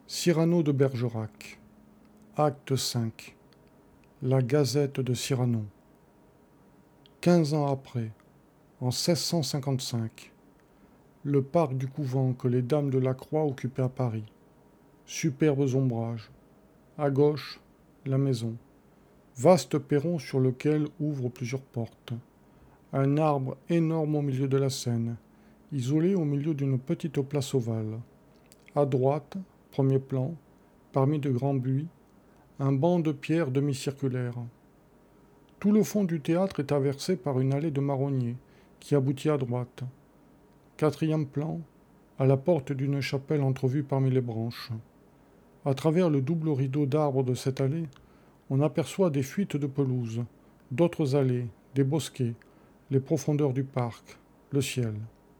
Cyrano de Bergerac. Acte V. La Gazette de Cyrano. 15 ans après, en 1655, le parc du couvent que les dames de la Croix occupaient à Paris. Superbes ombrages. À gauche, la maison. Vaste perron sur lequel ouvrent plusieurs portes. Un arbre énorme au milieu de la scène, isolé au milieu d'une petite place ovale. À droite, premier plan, parmi de grands buis, un banc de pierre demi-circulaire. Tout le fond du théâtre est traversé par une allée de marronniers qui aboutit à droite. Quatrième plan, à la porte d'une chapelle entrevue parmi les branches. À travers le double rideau d'arbres de cette allée, on aperçoit des fuites de pelouse, d'autres allées, des bosquets, les profondeurs du parc, le ciel.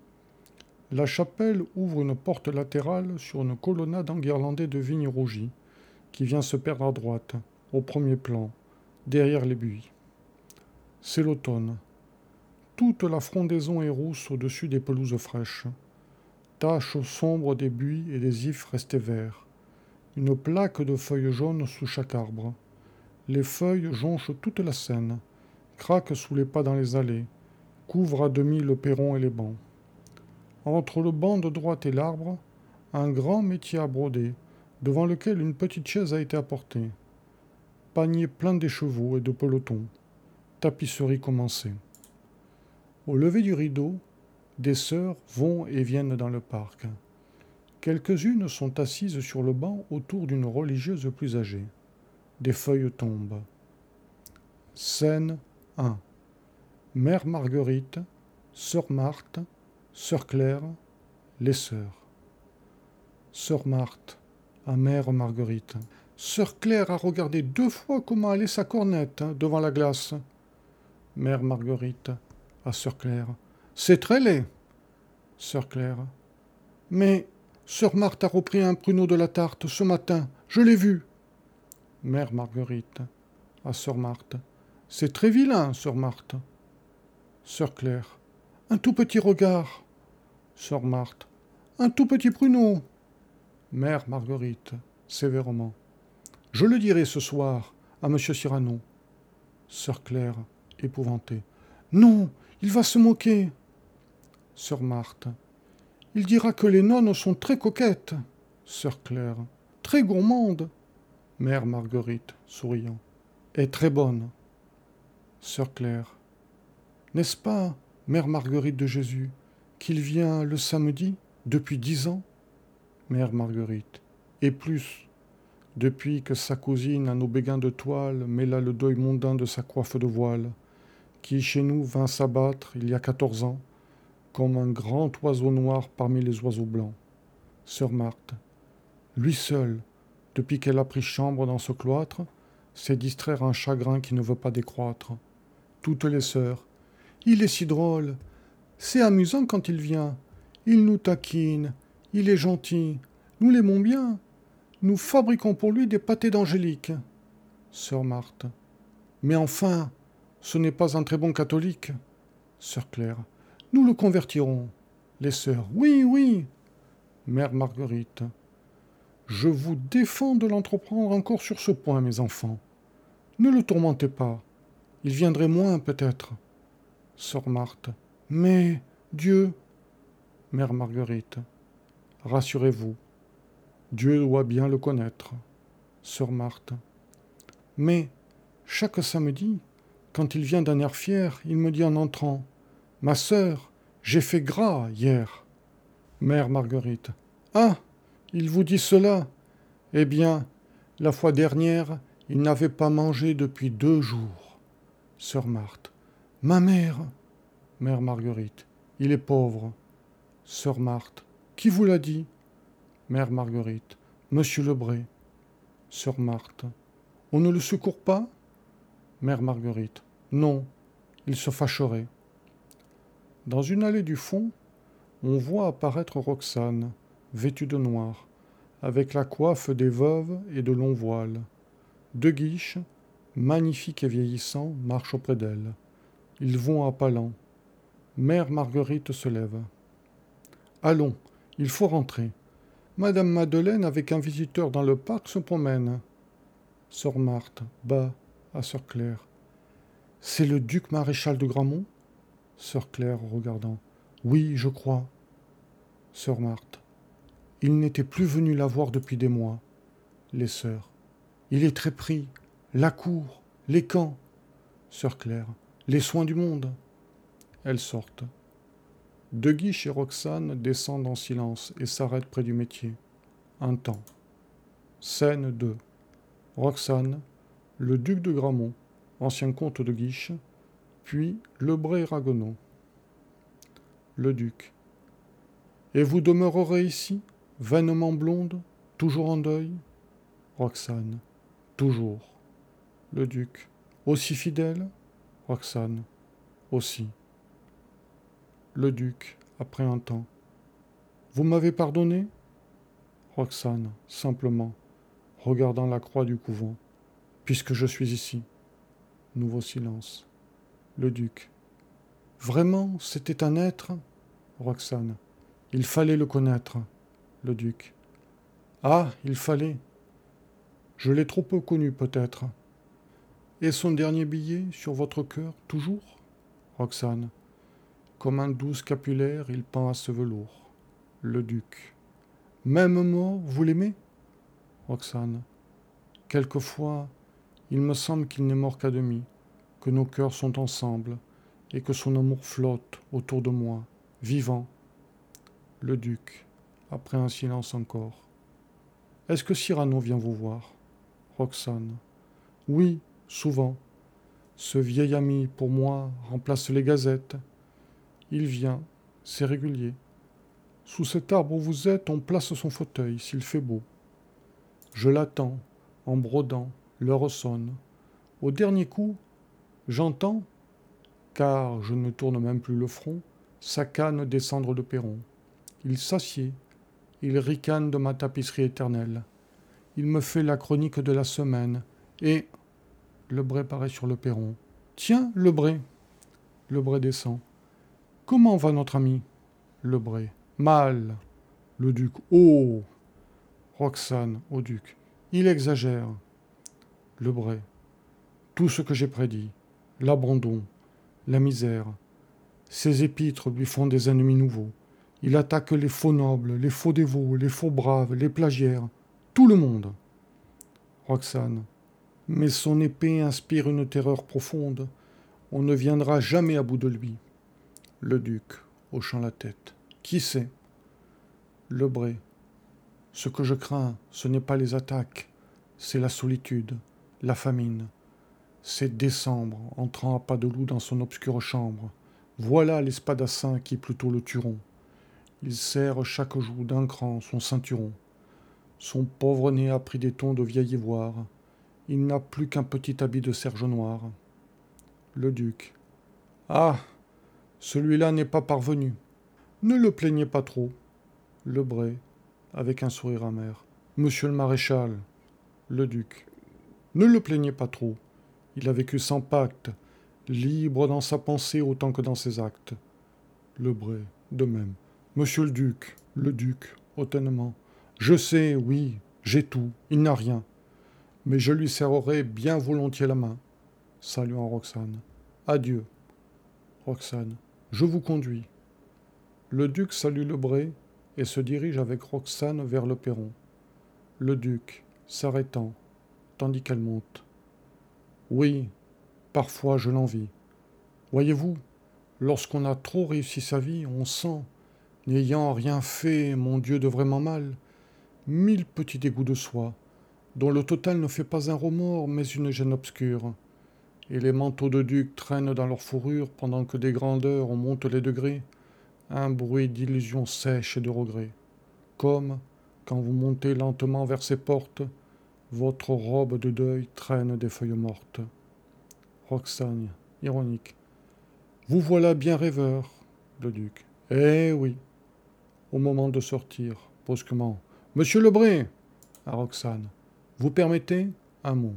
La chapelle ouvre une porte latérale sur une colonnade enguirlandée de vignes rougies, qui vient se perdre à droite, au premier plan, derrière les buis. C'est l'automne. Toute la frondaison est rousse au-dessus des pelouses fraîches. Taches sombres des buis et des ifs restés verts. Une plaque de feuilles jaunes sous chaque arbre. Les feuilles jonchent toute la scène, craquent sous les pas dans les allées, couvrent à demi le perron et les bancs. Entre le banc de droite et l'arbre, un grand métier à broder, devant lequel une petite chaise a été apportée. Panier plein d'écheveaux et de pelotons. Tapisserie commencée. Au lever du rideau, des sœurs vont et viennent dans le parc. Quelques-unes sont assises sur le banc autour d'une religieuse plus âgée. Des feuilles tombent. Scène 1. Mère Marguerite, sœur Marthe, sœur Claire, les sœurs. Sœur Marthe, à Mère Marguerite. Sœur Claire a regardé 2 fois comment allait sa cornette devant la glace. Mère Marguerite, à sœur Claire. C'est très laid. Sœur Claire. Mais sœur Marthe a repris un pruneau de la tarte ce matin. Je l'ai vu. Mère Marguerite, à sœur Marthe. C'est très vilain, sœur Marthe. Sœur Claire. Un tout petit regard. Sœur Marthe. Un tout petit pruneau. Mère Marguerite, sévèrement. Je le dirai ce soir à monsieur Cyrano. Sœur Claire, épouvantée. Non, il va se moquer. Sœur Marthe. Il dira que les nonnes sont très coquettes. Sœur Claire. Très gourmandes. Mère Marguerite, souriant. Et très bonne. Sœur Claire. N'est-ce pas, Mère Marguerite de Jésus, qu'il vient le samedi depuis 10 ans? Mère Marguerite. Et plus, depuis que sa cousine à nos béguins de toile mêla le deuil mondain de sa coiffe de voile, qui chez nous vint s'abattre il y a 14 ans, comme un grand oiseau noir parmi les oiseaux blancs. Sœur Marthe. Lui seul, depuis qu'elle a pris chambre dans ce cloître, sait distraire un chagrin qui ne veut pas décroître. Toutes les sœurs. Il est si drôle. C'est amusant quand il vient. Il nous taquine. Il est gentil. Nous l'aimons bien. Nous fabriquons pour lui des pâtés d'angélique. Sœur Marthe. Mais enfin, ce n'est pas un très bon catholique. Sœur Claire. Nous le convertirons. Les sœurs. Oui, oui. Mère Marguerite. Je vous défends de l'entreprendre encore sur ce point, mes enfants. Ne le tourmentez pas. Il viendrait moins, peut-être. Sœur Marthe. Mais Dieu. Mère Marguerite. Rassurez-vous. Dieu doit bien le connaître. Sœur Marthe. Mais, chaque samedi, quand il vient d'un air fier, il me dit en entrant « Ma sœur, j'ai fait gras hier. » Mère Marguerite. Ah, il vous dit cela? Eh bien, la fois dernière, il n'avait pas mangé depuis 2 jours. Sœur Marthe. Ma mère. Mère Marguerite. Il est pauvre. Sœur Marthe. Qui vous l'a dit? Mère Marguerite. Monsieur Lebré. Sœur Marthe. On ne le secourt pas? Mère Marguerite. Non, il se fâcherait. Dans une allée du fond, on voit apparaître Roxane, vêtue de noir, avec la coiffe des veuves et de longs voiles. 2 guiches, magnifiques et vieillissants, marchent auprès d'elle. Ils vont à pas lents. Mère Marguerite se lève. Allons, il faut rentrer. Madame Madeleine, avec un visiteur dans le parc, se promène. Sœur Marthe, bas, à sœur Claire. C'est le duc maréchal de Gramont? Sœur Claire, regardant. Oui, je crois. Sœur Marthe. Il n'était plus venu la voir depuis des mois. Les sœurs. Il est très pris. La cour, les camps. Sœur Claire. Les soins du monde. Elles sortent. De Guiche et Roxane descendent en silence et s'arrêtent près du métier. Un temps. Scène 2. Roxane, le duc de Gramont, ancien comte de Guiche, puis Lebray et Ragueneau. Le duc. Et vous demeurerez ici, vainement blonde, toujours en deuil? Roxane. Toujours. Le duc. Aussi fidèle? Roxane. Aussi. Le duc, après un temps. Vous m'avez pardonné? Roxane, simplement, regardant la croix du couvent. Puisque je suis ici. Nouveau silence. Le duc. Vraiment, c'était un être? Roxane. Il fallait le connaître. Le duc. Ah, il fallait. Je l'ai trop peu connu, peut-être. Et son dernier billet sur votre cœur, toujours? Roxane. Comme un doux scapulaire, il pend à ce velours. Le duc. Même mort, vous l'aimez? Roxane. Quelquefois, il me semble qu'il n'est mort qu'à demi, que nos cœurs sont ensemble, et que son amour flotte autour de moi, vivant. Le duc, après un silence encore. Est-ce que Cyrano vient vous voir? Roxane. Oui, souvent. Ce vieil ami, pour moi, remplace les gazettes. Il vient, c'est régulier. Sous cet arbre où vous êtes, on place son fauteuil, s'il fait beau. Je l'attends, en brodant, l'heure sonne. Au dernier coup, j'entends, car je ne tourne même plus le front, sa canne descendre le perron. Il s'assied, il ricane de ma tapisserie éternelle. Il me fait la chronique de la semaine, et Lebray paraît sur le perron. Tiens, Lebray. Lebray descend. Comment va notre ami? Lebray. Mal. Le duc. Oh. Roxane au duc. Il exagère. Lebray. Tout ce que j'ai prédit. L'abandon. La misère. Ses épîtres lui font des ennemis nouveaux. Il attaque les faux nobles, les faux dévots, les faux braves, les plagiaires. Tout le monde. Roxane. Mais son épée inspire une terreur profonde. On ne viendra jamais à bout de lui. Le duc, hochant la tête. Qui sait? Lebray. Ce que je crains, ce n'est pas les attaques, c'est la solitude, la famine. C'est décembre, entrant à pas de loup dans son obscure chambre. Voilà l'espadassin qui plutôt le tueront. Il serre chaque jour d'un cran son ceinturon. Son pauvre nez a pris des tons de vieil ivoire. Il n'a plus qu'un petit habit de serge noir. Le duc. Ah, celui-là n'est pas parvenu. Ne le plaignez pas trop. Lebray, avec un sourire amer. Monsieur le maréchal. Le duc. Ne le plaignez pas trop. Il a vécu sans pacte, libre dans sa pensée autant que dans ses actes. Lebray, de même. Monsieur le duc, hautainement. Je sais, oui, j'ai tout, il n'a rien. Mais je lui serrerai bien volontiers la main. Saluant Roxane. Adieu. Roxane. Je vous conduis. Le duc salue Lebray et se dirige avec Roxane vers le perron. Le duc, s'arrêtant, tandis qu'elle monte. Oui, parfois je l'envie. Voyez-vous, lorsqu'on a trop réussi sa vie, on sent, n'ayant rien fait, mon Dieu, de vraiment mal, 1000 petits dégoûts de soi, dont le total ne fait pas un remords, mais une gêne obscure. Et les manteaux de duc traînent dans leur fourrure pendant que des grandeurs on monte les degrés, un bruit d'illusions sèches et de regrets. Comme, quand vous montez lentement vers ces portes, votre robe de deuil traîne des feuilles mortes. Roxane, ironique. Vous voilà bien rêveur, le duc. Eh oui. Au moment de sortir, brusquement. Monsieur Lebray, à Roxane. Vous permettez? Un mot.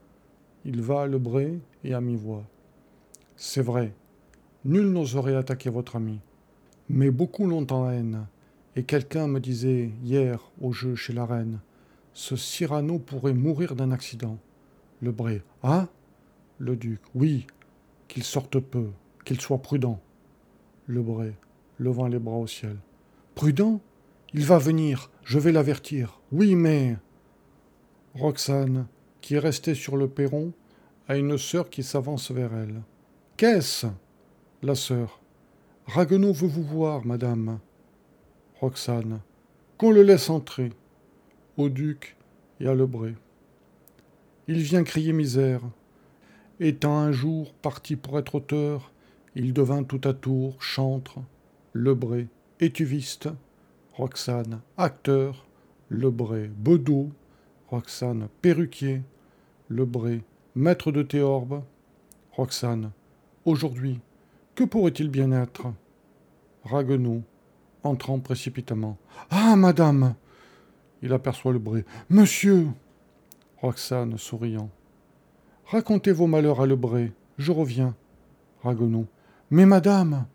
Il va à Lebray et à mi-voix. C'est vrai, nul n'oserait attaquer votre ami. Mais beaucoup l'ont en haine, Et quelqu'un me disait hier au jeu chez la reine, ce Cyrano pourrait mourir d'un accident. Le Bray. Ah? Le duc. Oui, qu'il sorte peu, qu'il soit prudent. Le Bray, levant les bras au ciel. Prudent? Il va venir, je vais l'avertir. Oui, mais... Roxane, qui est restée sur le perron, a une sœur qui s'avance vers elle. Qu'est-ce? La sœur. Ragueneau veut vous voir, madame. Roxane. Qu'on le laisse entrer. Au duc et à Lebray. Il vient crier misère. Étant un jour parti pour être auteur, il devint tout à tour chantre, Lebray, étuviste, Roxane, acteur, Lebray, bedeau, Roxane, perruquier, Lebray, maître de théorbe, Roxane, aujourd'hui, que pourrait-il bien être? Ragueneau, entrant précipitamment. Ah, madame! Il aperçoit Lebray. Monsieur! Roxane, souriant. Racontez vos malheurs à Lebray, je reviens. Ragueneau. Mais madame!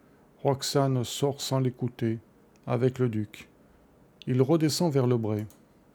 Roxane sort sans l'écouter, avec le duc. Il redescend vers Lebray.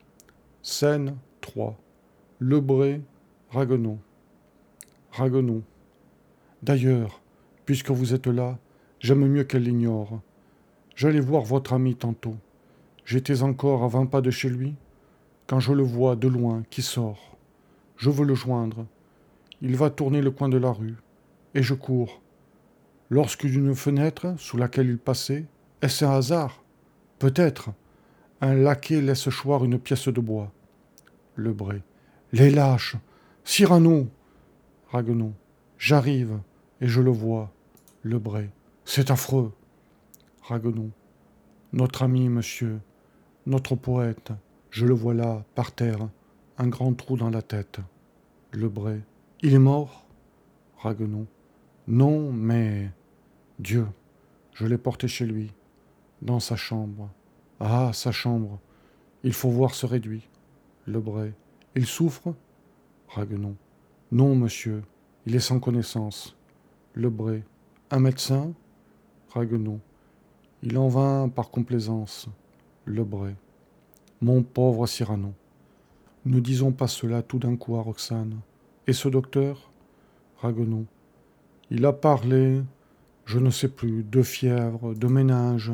Scène 3. Lebray, Ragueneau. Ragueneau. D'ailleurs, puisque vous êtes là, j'aime mieux qu'elle l'ignore. J'allais voir votre ami tantôt. J'étais encore à 20 pas de chez lui, quand je le vois de loin qui sort. Je veux le joindre. Il va tourner le coin de la rue, et je cours. Lorsque d'une fenêtre sous laquelle il passait, est-ce un hasard? Peut-être. Un laquais laisse choir une pièce de bois. Lebray. Les lâches! Cyrano! Ragueneau. J'arrive, et je le vois. Lebray. C'est affreux. Ragueneau. Notre ami, monsieur, notre poète, je le vois là, par terre, un grand trou dans la tête. Lebray. Il est mort? Ragueneau. Non, mais... Dieu, je l'ai porté chez lui, dans sa chambre. Ah, sa chambre. Il faut voir ce réduit. Lebray. Il souffre? Ragueneau. Non, monsieur, il est sans connaissance. Lebray. Un médecin? Ragueneau. Il en vint par complaisance. Lebray. Mon pauvre Cyrano. Ne disons pas cela tout d'un coup à Roxane. Et ce docteur? Ragueneau. Il a parlé, je ne sais plus, de fièvre, de méninge.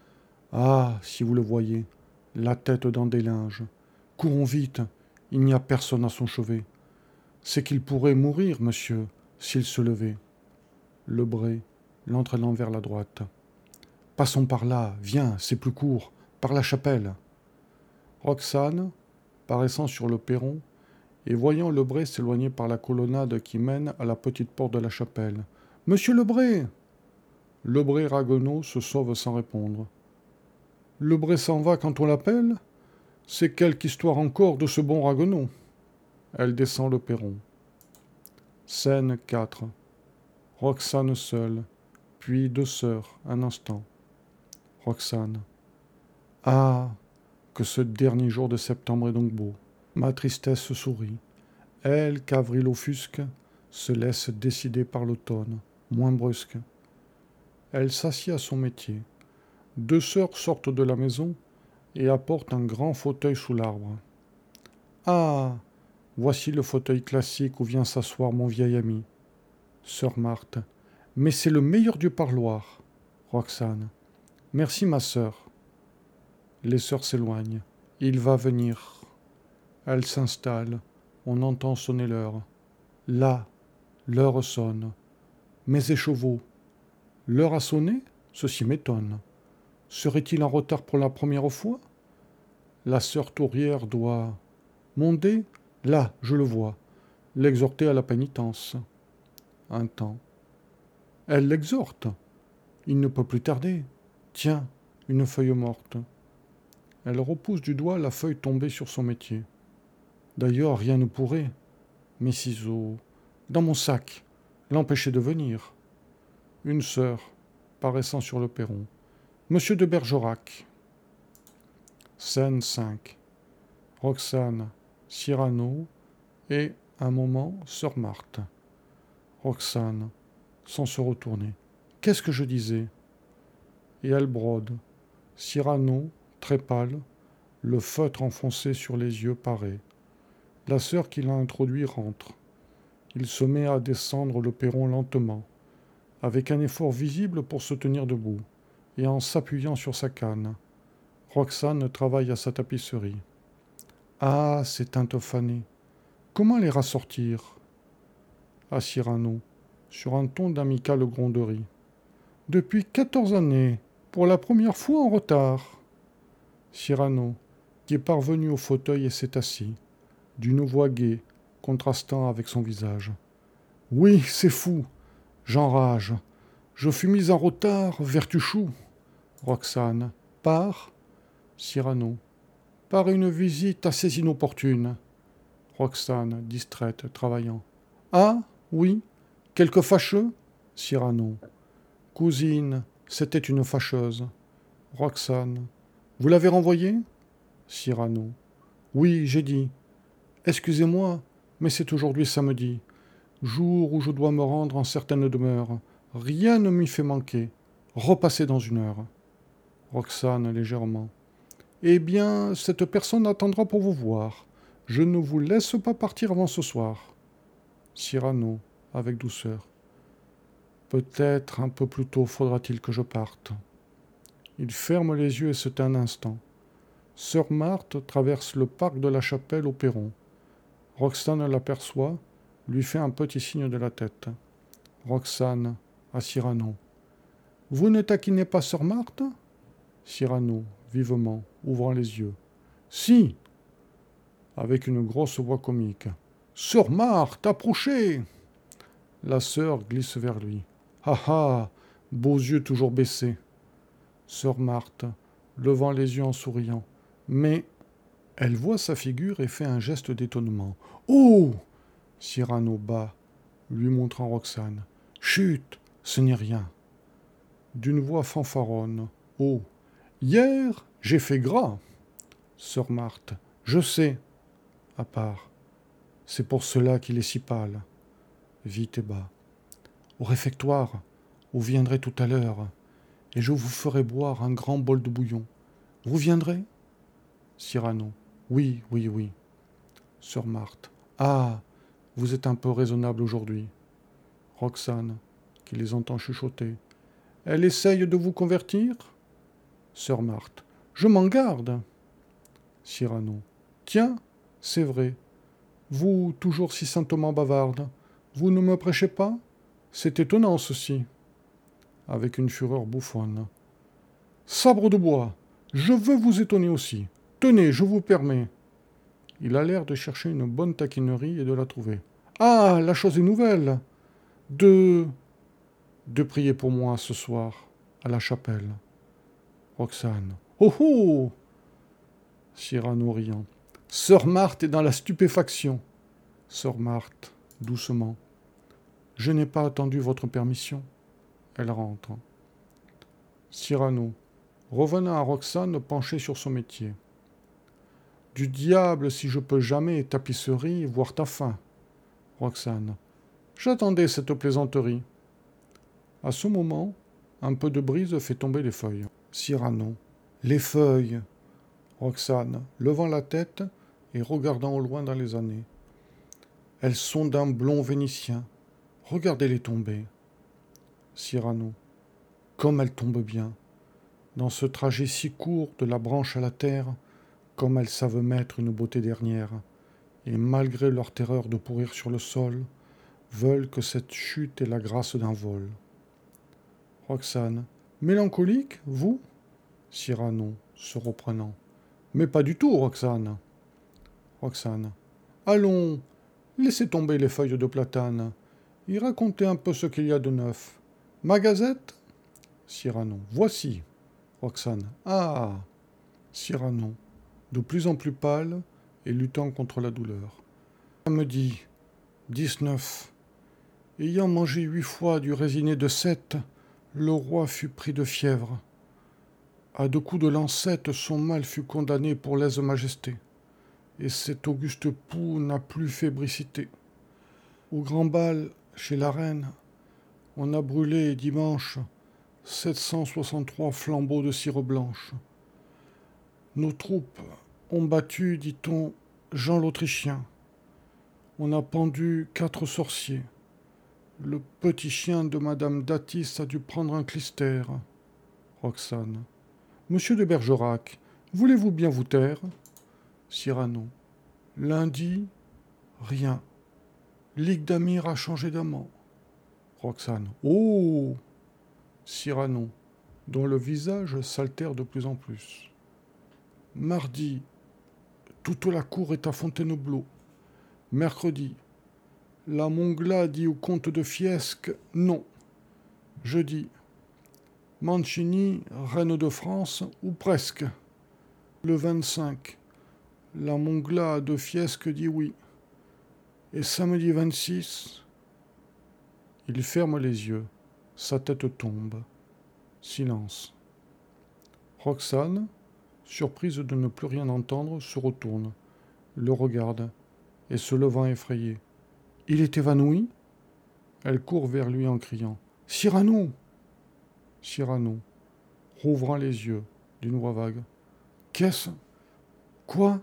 Ah, si vous le voyez, la tête dans des linges. Courons vite, il n'y a personne à son chevet. C'est qu'il pourrait mourir, monsieur, s'il se levait. Lebray, l'entraînant vers la droite. Passons par là, viens, c'est plus court, par la chapelle. Roxane, paraissant sur le perron, et voyant Lebray s'éloigner par la colonnade qui mène à la petite porte de la chapelle. Monsieur Lebray! Lebray Ragueneau se sauve sans répondre. Lebray s'en va quand on l'appelle? C'est quelque histoire encore de ce bon Ragueneau. Elle descend le perron. Scène 4. Roxane seule, puis deux sœurs, un instant. Roxane. Ah, que ce dernier jour de septembre est donc beau. Ma tristesse sourit. Elle, qu'avril offusque, se laisse décider par l'automne, moins brusque. Elle s'assied à son métier. Deux sœurs sortent de la maison et apportent un grand fauteuil sous l'arbre. Ah, voici le fauteuil classique où vient s'asseoir mon vieil ami. Sœur Marthe. Mais c'est le meilleur du parloir. Roxane. Merci, ma sœur. Les sœurs s'éloignent. Il va venir. Elles s'installent. On entend sonner l'heure. Là, l'heure sonne. Mes écheveaux. L'heure a sonné? Ceci m'étonne. Serait-il en retard pour la première fois? La sœur tourière doit... Mondé, là, je le vois, l'exhorter à la pénitence. Un temps. Elle l'exhorte. Il ne peut plus tarder. Tiens, une feuille morte. Elle repousse du doigt la feuille tombée sur son métier. D'ailleurs, rien ne pourrait. Mes ciseaux, dans mon sac, l'empêcher de venir. Une sœur, paraissant sur le perron. Monsieur de Bergerac. Scène 5. Roxane, Cyrano et, un moment, sœur Marthe. Roxane, sans se retourner. Qu'est-ce que je disais? Et elle brode. Cyrano, très pâle, le feutre enfoncé sur les yeux parés. La sœur qui l'a introduit rentre. Il se met à descendre le perron lentement, avec un effort visible pour se tenir debout, et en s'appuyant sur sa canne. Roxane travaille à sa tapisserie. Ah, ces teintes fanées. Comment les rassortir? À Cyrano, sur un ton d'amicale gronderie. Depuis 14 années, pour la première fois en retard. Cyrano, qui est parvenu au fauteuil et s'est assis, d'une voix gaie, contrastant avec son visage. Oui, c'est fou. J'enrage. Je fus mise en retard, vertuchou. Roxane. Par Cyrano. Par une visite assez inopportune. Roxane, distraite, travaillant. Ah, oui. Quelque fâcheux? Cyrano. Cousine, c'était une fâcheuse. Roxane. Vous l'avez renvoyée? Cyrano. Oui, j'ai dit. Excusez-moi, mais c'est aujourd'hui samedi, jour où je dois me rendre en certaine demeure. Rien ne m'y fait manquer. Repassez dans une heure. Roxane, légèrement. Eh bien, cette personne attendra pour vous voir. Je ne vous laisse pas partir avant ce soir. Cyrano, avec douceur. Peut-être un peu plus tôt faudra-t-il que je parte. Il ferme les yeux et se tait un instant. Sœur Marthe traverse le parc de la chapelle au perron. Roxane l'aperçoit, lui fait un petit signe de la tête. Roxane, à Cyrano. Vous ne taquinez pas sœur Marthe? Cyrano, vivement, ouvrant les yeux. Si, avec une grosse voix comique. Sœur Marthe, approchez! La sœur glisse vers lui. Ah ah, beaux yeux toujours baissés. Sœur Marthe, levant les yeux en souriant. Mais elle voit sa figure et fait un geste d'étonnement. Oh! Cyrano bas, lui montrant Roxane. Chut, ce n'est rien. D'une voix fanfaronne. Oh! Hier, j'ai fait gras. Sœur Marthe. Je sais. À part. C'est pour cela qu'il est si pâle. Vite et bas. Au réfectoire, vous viendrez tout à l'heure, et je vous ferai boire un grand bol de bouillon. Vous viendrez? Cyrano. Oui, oui, oui. Sœur Marthe. Ah, vous êtes un peu raisonnable aujourd'hui. Roxane, qui les entend chuchoter. Elle essaye de vous convertir? Sœur Marthe. Je m'en garde. Cyrano. Tiens, c'est vrai. Vous, toujours si saintement bavarde, vous ne me prêchez pas? C'est étonnant, ceci. Avec une fureur bouffonne. Sabre de bois, je veux vous étonner aussi. Tenez, je vous permets. Il a l'air de chercher une bonne taquinerie et de la trouver. Ah, la chose est nouvelle. De prier pour moi ce soir, à la chapelle. Roxane. Oh oh! Cyrano riant. Sœur Marthe est dans la stupéfaction. Sœur Marthe, doucement. Je n'ai pas attendu votre permission. Elle rentre. Cyrano, revenant à Roxane penchée sur son métier. Du diable si je peux jamais, tapisserie, voir ta fin. Roxane. J'attendais cette plaisanterie. À ce moment, un peu de brise fait tomber les feuilles. Cyrano. Les feuilles. Roxane, levant la tête et regardant au loin dans les années. Elles sont d'un blond vénitien. Regardez-les tomber. Cyrano. Comme elles tombent bien. Dans ce trajet si court de la branche à la terre, comme elles savent mettre une beauté dernière, et malgré leur terreur de pourrir sur le sol, veulent que cette chute ait la grâce d'un vol. Roxane. Mélancolique, vous? Cyrano, se reprenant. Mais pas du tout, Roxane. Roxane. Allons, laissez tomber les feuilles de platane, et racontez un peu ce qu'il y a de neuf. Ma gazette? Cyrano. Voici. Roxane. Ah! Cyrano, de plus en plus pâle et luttant contre la douleur. Samedi 19. Ayant mangé 8 fois du résiné de 7, le roi fut pris de fièvre. À 2 coups de lancette, son mal fut condamné pour lèse-majesté, et cet auguste pouls n'a plus fébricité. Au grand bal, chez la reine, on a brûlé dimanche 763 flambeaux de cire blanche. Nos troupes ont battu, dit-on, Jean l'Autrichien. On a pendu 4 sorciers. Le petit chien de Madame Datis a dû prendre un clistère. Roxane. Monsieur de Bergerac, voulez-vous bien vous taire? Cyrano. Lundi, rien. Ligue d'Amir a changé d'amant. Roxane. Oh! Cyrano, dont le visage s'altère de plus en plus. Mardi, toute la cour est à Fontainebleau. Mercredi, la Mongla dit au comte de Fiesque non. Jeudi, Mancini, reine de France, ou presque. Le 25, la Mongla de Fiesque dit oui. Et samedi 26, il ferme les yeux. Sa tête tombe. Silence. Roxane, surprise de ne plus rien entendre, se retourne, le regarde, et se levant effrayée. Il est évanoui? Elle court vers lui en criant. Cyrano! Cyrano, rouvrant les yeux d'une voix vague. Qu'est-ce? Quoi?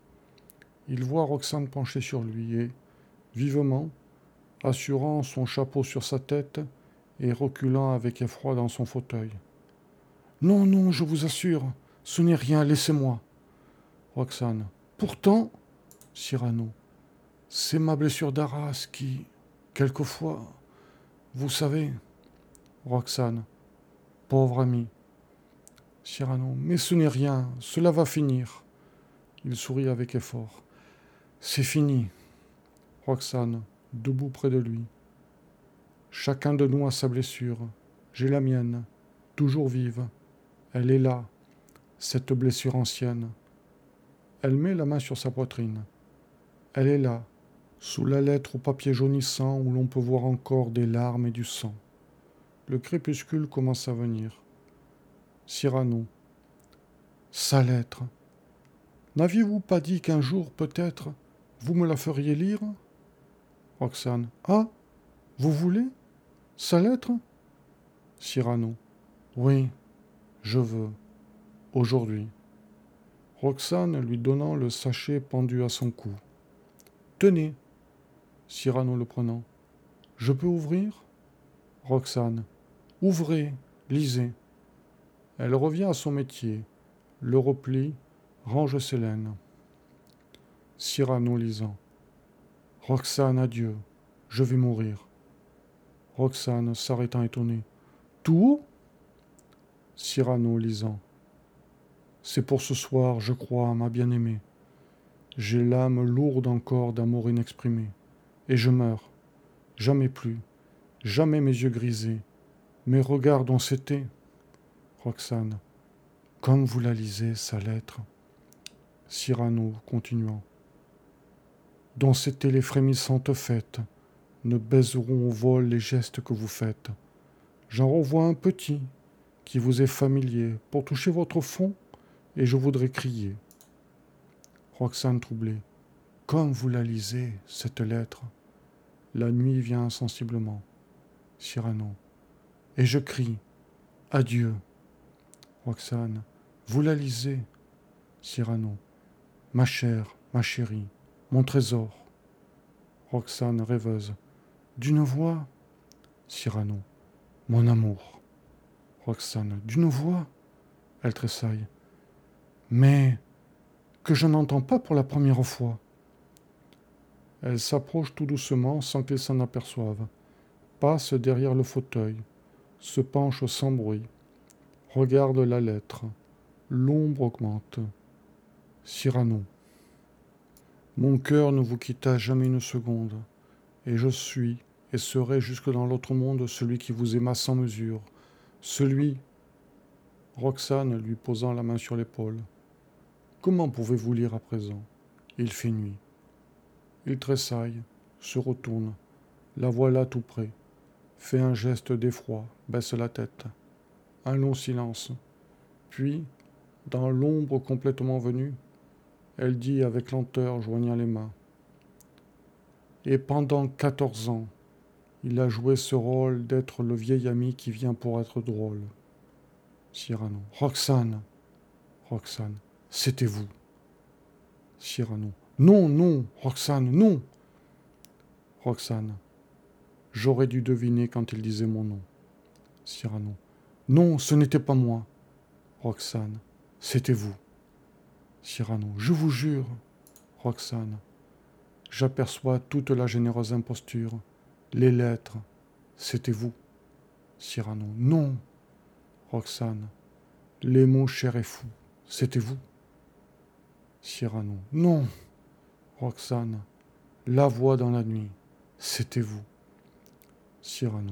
Il voit Roxane penchée sur lui et, vivement, assurant son chapeau sur sa tête et reculant avec effroi dans son fauteuil. Non, non, je vous assure, ce n'est rien, laissez-moi. Roxane. Pourtant, Cyrano, c'est ma blessure d'Arras qui, quelquefois, vous savez. Roxane. Pauvre ami. Cyrano. Mais ce n'est rien, cela va finir. Il sourit avec effort. C'est fini. Roxane, debout près de lui. Chacun de nous a sa blessure. J'ai la mienne, toujours vive. Elle est là, cette blessure ancienne. Elle met la main sur sa poitrine. Elle est là, sous la lettre au papier jaunissant où l'on peut voir encore des larmes et du sang. Le crépuscule commence à venir. Cyrano. Sa lettre. N'aviez-vous pas dit qu'un jour, peut-être, vous me la feriez lire? Roxane. Ah, vous voulez? Sa lettre? Cyrano. Oui, je veux. Aujourd'hui. Roxane lui donnant le sachet pendu à son cou. Tenez. Cyrano le prenant. Je peux ouvrir? Roxane. Ouvrez, lisez. Elle revient à son métier, le replie, range ses laines. Cyrano lisant. Roxane, adieu, je vais mourir. Roxane s'arrêtant étonnée. Tout haut? Cyrano lisant. C'est pour ce soir, je crois, ma bien-aimée. J'ai l'âme lourde encore d'amour inexprimé. Et je meurs. Jamais plus. Jamais mes yeux grisés. Mes regards dont c'était. Roxane. Comme vous la lisez, sa lettre. Cyrano continuant. Dont c'étaient les frémissantes fêtes, ne baiseront au vol les gestes que vous faites. J'en revois un petit, qui vous est familier, pour toucher votre front, et je voudrais crier. Roxane troublée. Comme vous la lisez, cette lettre. La nuit vient insensiblement. Cyrano. Et je crie. Adieu. Roxane. Vous la lisez. Cyrano. Ma chère, ma chérie, mon trésor. Roxane rêveuse. D'une voix? Cyrano. Mon amour. Roxane. D'une voix? Elle tressaille. Mais que je n'entends pas pour la première fois. Elle s'approche tout doucement sans qu'il s'en aperçoive, passe derrière le fauteuil, se penche sans bruit, regarde la lettre. L'ombre augmente. Cyrano. Mon cœur ne vous quitta jamais une seconde, et je suis et serai jusque dans l'autre monde celui qui vous aima sans mesure, celui... Roxane lui posant la main sur l'épaule. Comment pouvez-vous lire à présent? Il fait nuit. Il tressaille, se retourne, la voilà tout près, fait un geste d'effroi, baisse la tête. Un long silence. Puis, dans l'ombre complètement venue, elle dit avec lenteur, joignant les mains. Et pendant 14 ans, Il a joué ce rôle d'être le vieil ami qui vient pour être drôle. Cyrano. Roxane. Roxane. C'était vous. Cyrano. Non, non, Roxane, non. Roxane. J'aurais dû deviner quand il disait mon nom. Cyrano. Non, ce n'était pas moi. Roxane. C'était vous. Cyrano. Je vous jure. Roxane. J'aperçois toute la généreuse imposture. Les lettres. C'était vous. Cyrano. Non. Roxane. Les mots chers et fous. C'était vous. Cyrano. Non. Roxane. La voix dans la nuit. C'était vous. Cyrano.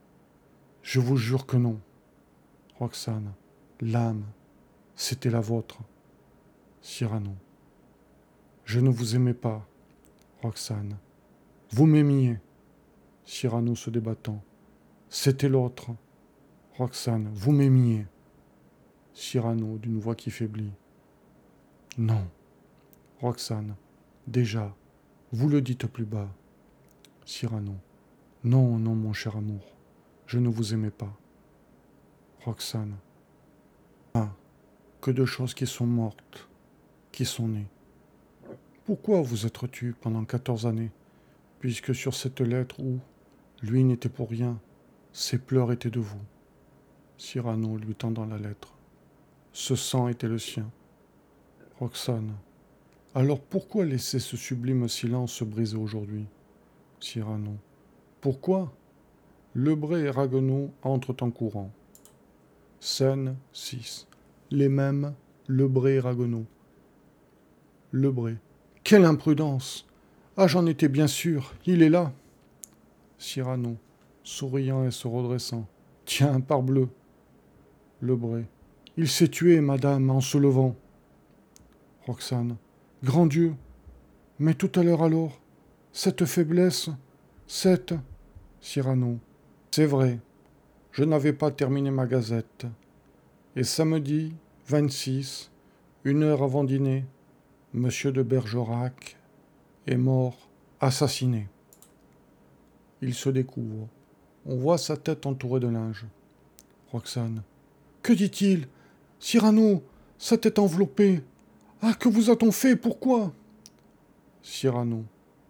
Je vous jure que non. Roxane. L'âme. C'était la vôtre. Cyrano. Je ne vous aimais pas. Roxane. Vous m'aimiez. Cyrano se débattant. C'était l'autre. Roxane. Vous m'aimiez. Cyrano d'une voix qui faiblit. Non. Roxane. Déjà. Vous le dites plus bas. Cyrano. Non, non, mon cher amour. Je ne vous aimais pas. Roxane. Ah, que de choses qui sont mortes, qui sont nées. Pourquoi vous êtes tu pendant 14 années, puisque sur cette lettre où lui n'était pour rien, ses pleurs étaient de vous. Cyrano lui tendant la lettre. Ce sang était le sien. Roxane. Alors pourquoi laisser ce sublime silence se briser aujourd'hui? Cyrano. Pourquoi? Lebré et Ragueneau entrent en courant. Scène 6. Les mêmes, Lebré et Ragueneau. Lebré. Quelle imprudence! Ah, j'en étais bien sûr, il est là. Cyrano, souriant et se redressant. Tiens, parbleu. Lebré. Il s'est tué, madame, en se levant. Roxane. Grand Dieu! Mais tout à l'heure alors, cette faiblesse, cette... Cyrano. C'est vrai, je n'avais pas terminé ma gazette. Et samedi 26, 1 heure avant dîner, Monsieur de Bergerac est mort, assassiné. Il se découvre. On voit sa tête entourée de linge. Roxane. Que dit-il? Cyrano, sa tête enveloppée. Ah, que vous a-t-on fait? Pourquoi? Cyrano.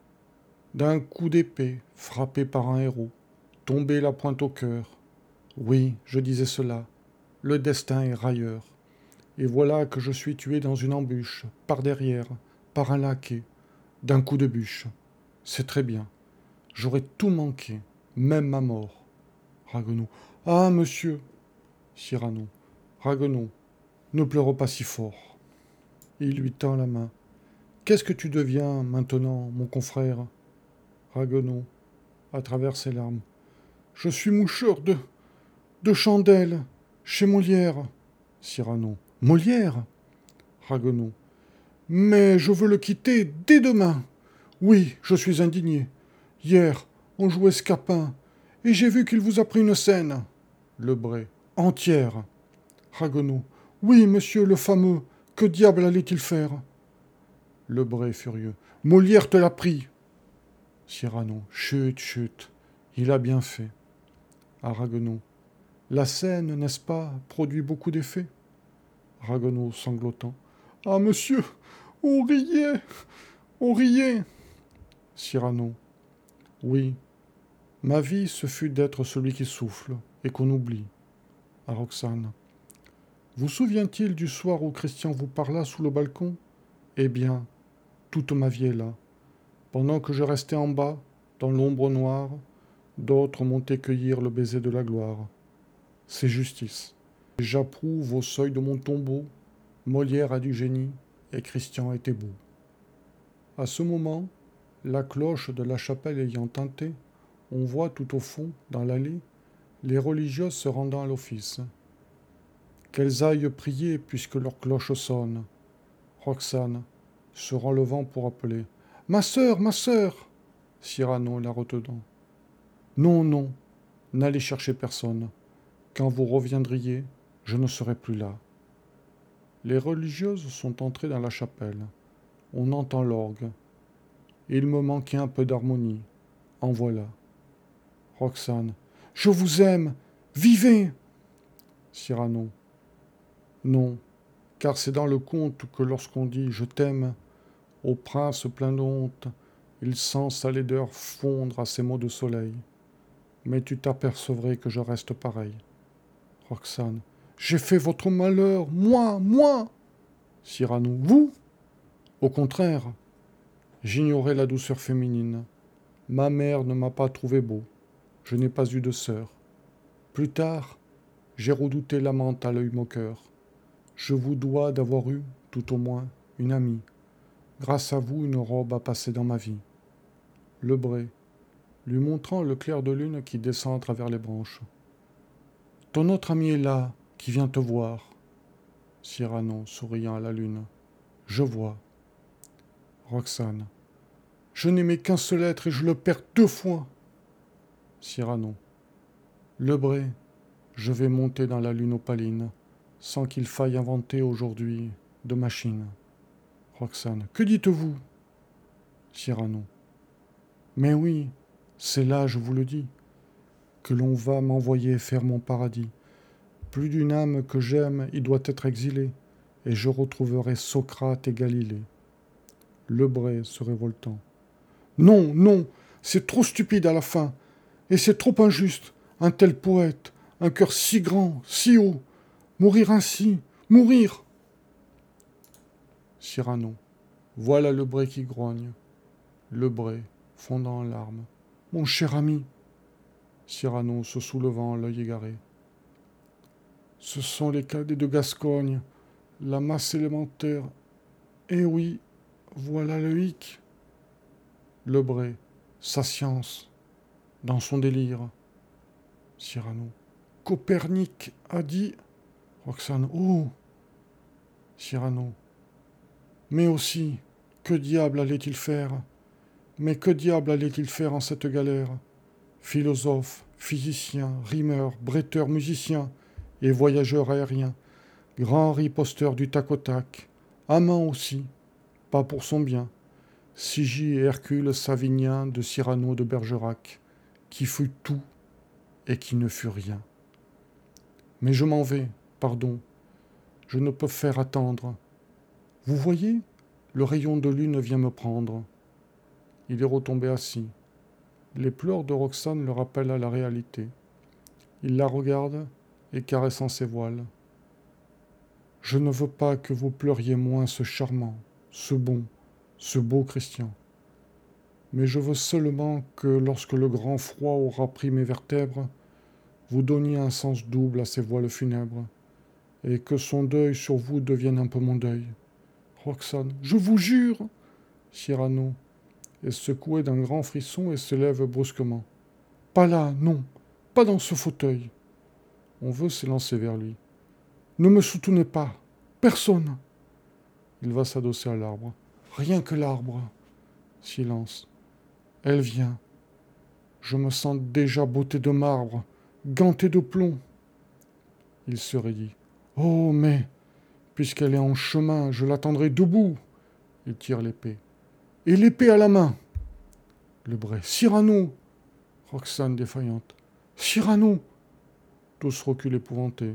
D'un coup d'épée, frappé par un héros, tombé la pointe au cœur. Oui, je disais cela. Le destin est railleur. Et voilà que je suis tué dans une embûche, par derrière, par un laquais, d'un coup de bûche. C'est très bien. J'aurais tout manqué, même ma mort. Ragueneau. Ah, monsieur. Cyrano. Ragueneau, ne pleure pas si fort. Il lui tend la main. Qu'est-ce que tu deviens maintenant, mon confrère? Ragueneau, à travers ses larmes. Je suis moucheur de chandelle, chez Molière. Cyrano. Molière? Ragueneau. Mais je veux le quitter dès demain. Oui, je suis indigné. Hier, on jouait Scapin, et j'ai vu qu'il vous a pris une scène. Lebré. Entière. Ragueneau. Oui, monsieur le fameux. Que diable allait-il faire? Lebré furieux. Molière te l'a pris. Cyrano. Chut, chut. Il a bien fait. À Ragueneau. La scène, n'est-ce pas, produit beaucoup d'effets? Ragueneau sanglotant. Ah, monsieur, on riait, on riait. Cyrano. Oui, ma vie, ce fut d'être celui qui souffle et qu'on oublie. À Roxane. Vous souvient-il du soir où Christian vous parla sous le balcon? Eh bien, toute ma vie est là. Pendant que je restais en bas, dans l'ombre noire, d'autres montaient cueillir le baiser de la gloire. C'est justice. J'approuve au seuil de mon tombeau, Molière a du génie et Christian était beau. À ce moment, la cloche de la chapelle ayant tinté, on voit tout au fond, dans l'allée, les religieuses se rendant à l'office. Qu'elles aillent prier puisque leur cloche sonne. Roxane, se relevant pour appeler. Ma sœur, ma sœur! Cyrano la retenant. Non, non, n'allez chercher personne. Quand vous reviendriez, je ne serai plus là. Les religieuses sont entrées dans la chapelle. On entend l'orgue. Il me manquait un peu d'harmonie. En voilà. Roxane. Je vous aime. Vivez. Cyrano. Non, car c'est dans le conte que lorsqu'on dit je t'aime, au prince plein de honte, il sent sa laideur fondre à ses mots de soleil. Mais tu t'apercevrais que je reste pareil. Roxane. J'ai fait votre malheur, moi. Cyrano. Vous? Au contraire, j'ignorais la douceur féminine. Ma mère ne m'a pas trouvé beau. Je n'ai pas eu de sœur. Plus tard, j'ai redouté l'amante à l'œil moqueur. Je vous dois d'avoir eu, tout au moins, une amie. Grâce à vous, une robe a passé dans ma vie. Lebré, lui montrant le clair de lune qui descend à travers les branches. Ton autre ami est là, qui vient te voir. Cyrano, souriant à la lune. Je vois. Roxane. Je n'aimais qu'un seul être et je le perds 2 fois. Cyrano. Lebré, je vais monter dans la lune opaline, sans qu'il faille inventer aujourd'hui de machine. Roxane. Que dites-vous? Cyrano. Mais oui, c'est là, je vous le dis, que l'on va m'envoyer faire mon paradis. Plus d'une âme que j'aime y doit être exilée, et je retrouverai Socrate et Galilée. Lebré se révoltant. Non, c'est trop stupide à la fin, et c'est trop injuste, un tel poète, un cœur si grand, si haut, mourir ainsi, mourir. Cyrano. Voilà Lebré qui grogne. Lebré, fondant en larmes. Mon cher ami. Cyrano se soulevant, l'œil égaré. Ce sont les cadets de Gascogne, la masse élémentaire. Eh oui, voilà le hic. Lebré, sa science, dans son délire. Cyrano. Copernic a dit. Roxane. Oh. Cyrano. Mais aussi, que diable allait-il faire? Mais que diable allait-il faire en cette galère? Philosophe, physicien, rimeur, bretteur, musicien et voyageur aérien, grand riposteur du tac au tac, amant aussi, pas pour son bien, Sigy et Hercule Savinien de Cyrano de Bergerac, qui fut tout et qui ne fut rien. Mais je m'en vais, pardon, je ne peux faire attendre. Vous voyez, le rayon de lune vient me prendre. Il est retombé assis. Les pleurs de Roxane le rappellent à la réalité. Il la regarde et caressant ses voiles. Je ne veux pas que vous pleuriez moins ce charmant, ce bon, ce beau Christian. Mais je veux seulement que lorsque le grand froid aura pris mes vertèbres, vous donniez un sens double à ces voiles funèbres, et que son deuil sur vous devienne un peu mon deuil. Roxane. Je vous jure. Cyrano est secoué d'un grand frisson et se lève brusquement. Pas là, non, pas dans ce fauteuil. On veut s'élancer vers lui. Ne me soutenez pas, personne. Il va s'adosser à l'arbre. Rien que l'arbre. Silence. Elle vient. Je me sens déjà beauté de marbre, gantée de plomb. Il se raidit. Oh, mais, puisqu'elle est en chemin, je l'attendrai debout. Il tire l'épée. Et l'épée à la main. Lebré. Cyrano. Roxane défaillante. Cyrano. Tous reculent épouvantés.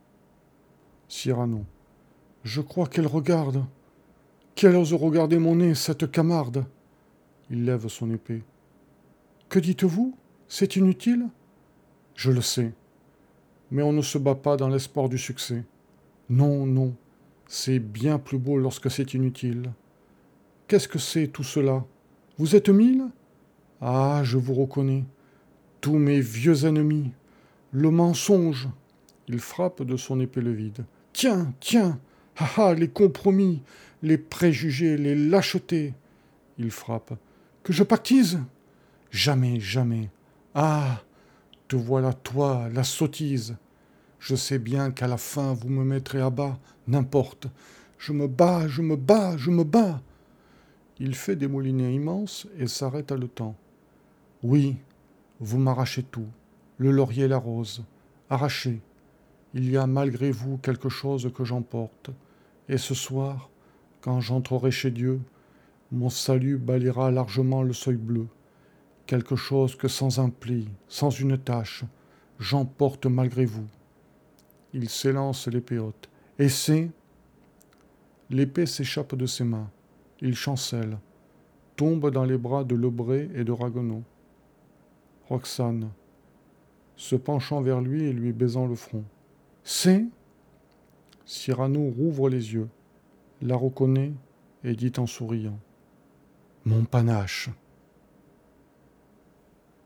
Cyrano. Je crois qu'elle regarde. Qu'elle ose regarder mon nez, cette camarde. Il lève son épée. Que dites-vous? C'est inutile? Je le sais. Mais on ne se bat pas dans l'espoir du succès. Non, c'est bien plus beau lorsque c'est inutile. Qu'est-ce que c'est tout cela? Vous êtes 1000? Ah, je vous reconnais. Tous mes vieux ennemis. Le mensonge. Il frappe de son épée le vide. Tiens, les compromis, les préjugés, les lâchetés. Il frappe. Que je pactise? Jamais. Ah, te voilà toi, la sottise. Je sais bien qu'à la fin vous me mettrez à bas, n'importe. Je me bats. Il fait des moulinets immenses et s'arrête à le temps. Oui, vous m'arrachez tout, le laurier et la rose. Arrachez. Il y a malgré vous quelque chose que j'emporte. Et ce soir, quand j'entrerai chez Dieu, mon salut balayera largement le seuil bleu. quelque chose que sans un pli, sans une tache, j'emporte malgré vous. Il s'élance l'épée haute. Et c'est... L'épée s'échappe de ses mains. Il chancelle, tombe dans les bras de Lebré et de Ragueneau. Roxane, se penchant vers lui et lui baisant le front. C'est... Cyrano rouvre les yeux, la reconnaît et dit en souriant. Mon panache.